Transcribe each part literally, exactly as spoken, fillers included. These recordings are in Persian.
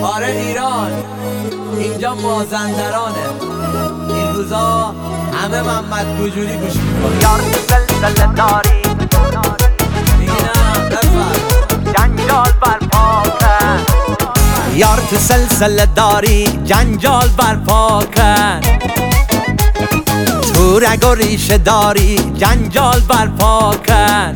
آره ایران، اینجا مازندرانه. این روزا همه محمد گوجوری گوش میکنه. یار تو سلسله داری دیگه نه بفرم جنجال برپا کن. یار تو سلسله داری جنجال برپا کن. تو رگ و ریشه داری جنجال برپا کن.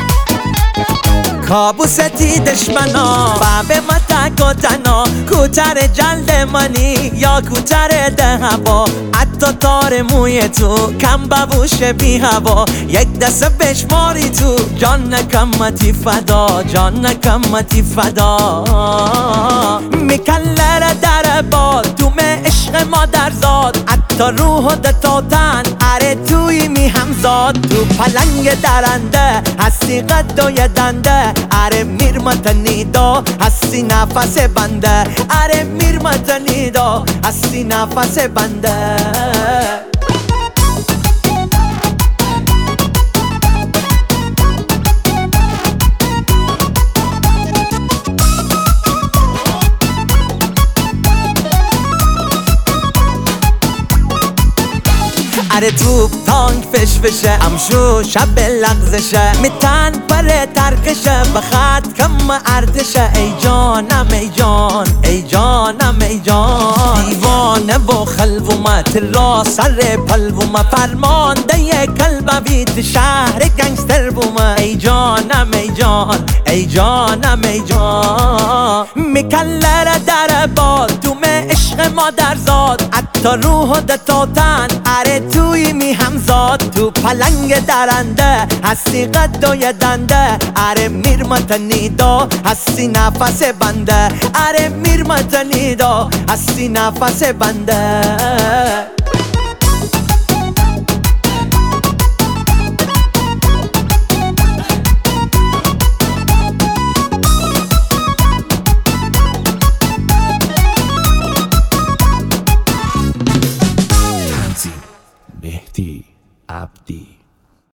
کابوستی دشمنا بابه ما تک و تنها، کوتر جلد منی یا کوتر ده هوا، حتی تار موی تو کم ببوش بی هوا. یک دسته بشماری تو جان نکمتی فدا، جان نکمتی فدا. میکلر در باد دوم عشق مادر زاد، حتی روح و دتاتن اره توی می همزاد. تو پلنگ درنده هستی قد و یدنده، اره میرمت نیدا هستی نفس بنده، اره میرمت نیدا هستی نفس بنده. اره توپ تانک فش بشه امشو شب لغزشه، میتن بره ترکشه بخط کم ارتشه. ای جانم ای جان ای جانم ای جان، دیوانه و خلومت را سر پلومه، فرمانده کلب بیت شهر گنگستر بومه. ای جانم ای جان ای جانم ای جان، میکلر در باد دوم عشق مادر زاد، حتی روح و دتاتن اره توی می همزاد. تو پلنگ درنده هستی قد و یدنده، اره میرمت نیدا هستی نفس بنده، اره میرمت نیدا هستی نفس بنده.